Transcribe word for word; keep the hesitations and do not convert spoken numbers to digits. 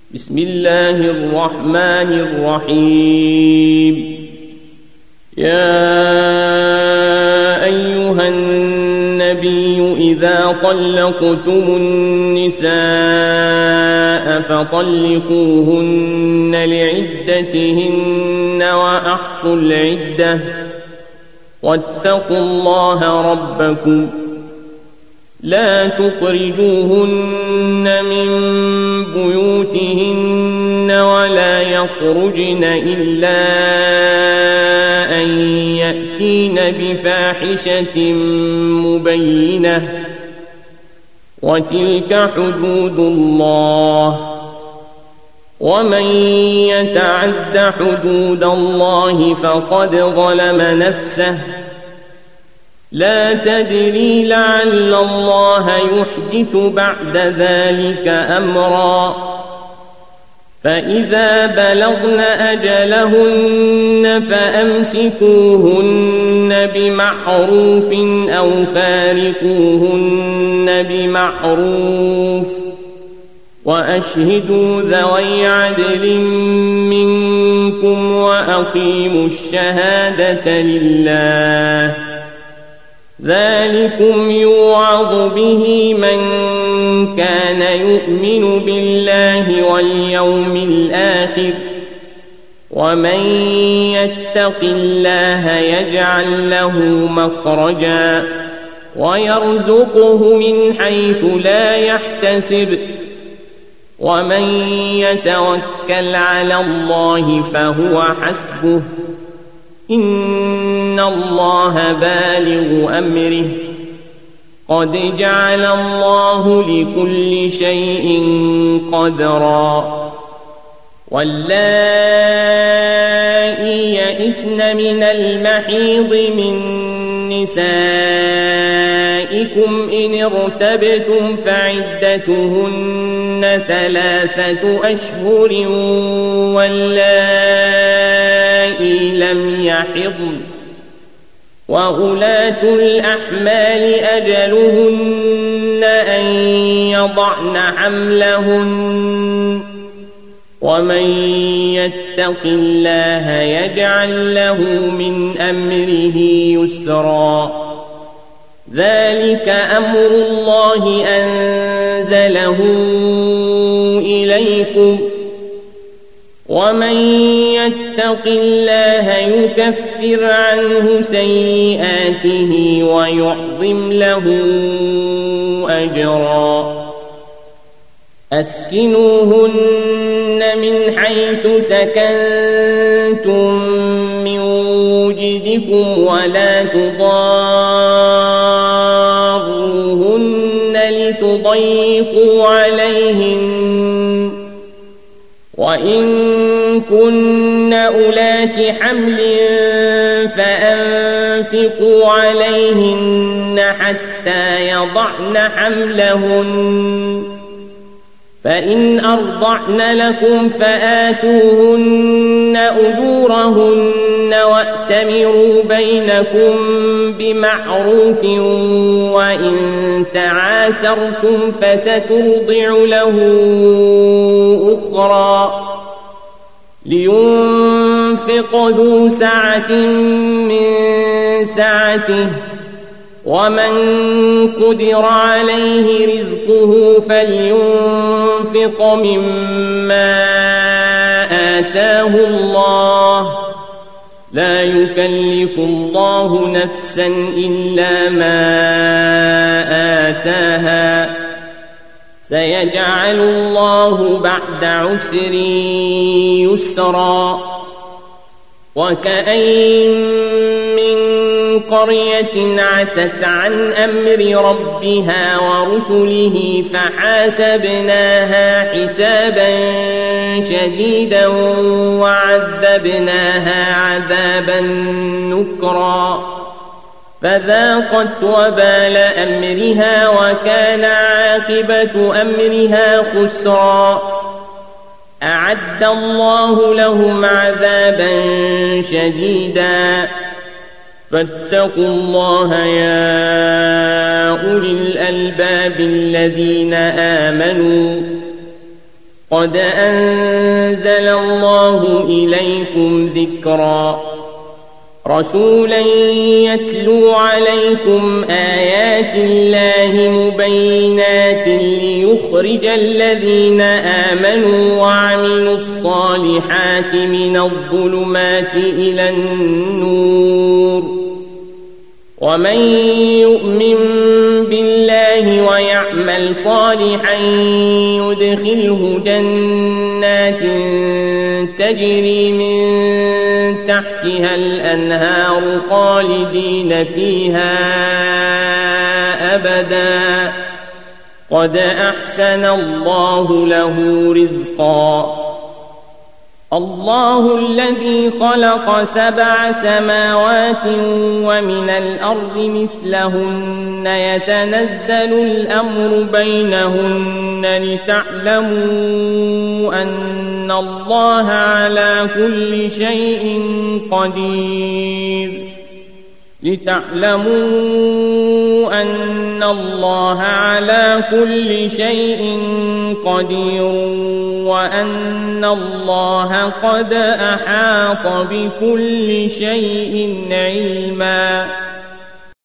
بسم الله الرحمن الرحيم. يا أيها النبي إذا طلقتم النساء فطلقوهن لعدتهن وأحصوا العدة واتقوا الله ربكم لا تخرجوهن من بيوتهن ولا يخرجن إلا أن يأتين بفاحشة مبينة وتلك حدود الله ومن يتعد حدود الله فقد ظلم نفسه لا تدري لعل الله يحدث بعد ذلك أمرا فإذا بلغن أجلهن فأمسكوهن بمعروف أو فارقوهن بمعروف وأشهدوا ذوي عدل منكم وأقيموا الشهادة لله ذلكم يوعظ به من كان يؤمن بالله واليوم الآخر ومن يتق الله يجعل له مخرجا ويرزقه من حيث لا يحتسب ومن يتوكل على الله فهو حسبه إن الله بالغ أمره قد جعل الله لكل شيء قدرا واللائي يئسن من المحيض من نسائكم إن ارتبتم فعدتهن ثلاثة أشهر واللائي لم يحضن وأولاة الأحمال أجلهن أن يضعن حملهن ومن يتق الله يجعل له من أمره يسرا ذلك أمر الله أنزله إليكم ومن يتق الله يكفر عنه سيئاته ويعظم له أجرا أسكنوهن من حيث سكنتم من وجدكم ولا تضاروهن لتضيقوا عليهن وإن كن أولات حمل فأنفقوا عليهن حتى يضعن حملهن فإن أرضعن لكم فآتوهن أجورهن وأتمروا بينكم بمعروف وإن تعاسرتم فسترضع له أخرى لينفق ذو سعة من سعته ومن قدر عليه رزقه فلينفق مما آتاه الله لا يكلف الله نفسا إلا ما آتاها سيجعل الله بعد عسر يسرا وكأين من قرية عتت عن أمر ربها ورسله فحاسبناها حسابا شديدا وعذبناها عذابا نكرا فذاقت وبال أمرها وكان عاقبة أمرها خسرا أعد الله لهم عذابا شديدا فاتقوا الله يا أولي الألباب الذين آمنوا قد أنزل الله إليكم ذكرا رسولا يتلو عليكم آيات الله مبينات ليخرج الذين آمنوا وعملوا الصالحات من الظلمات إلى النور ومن يؤمن بالله ويعمل صالحا يدخله جنات تجري من تحتها الأنهار خالدين فيها أبدا قد أحسن الله له رزقا الله الذي خلق سبع سماوات ومن الأرض مثلهن يتنزل الأمر بينهن لتعلموا أن الله على كل شيء قدير لتعلموا أن الله على كل شيء قدير وأن الله قد أحاط بكل شيء علما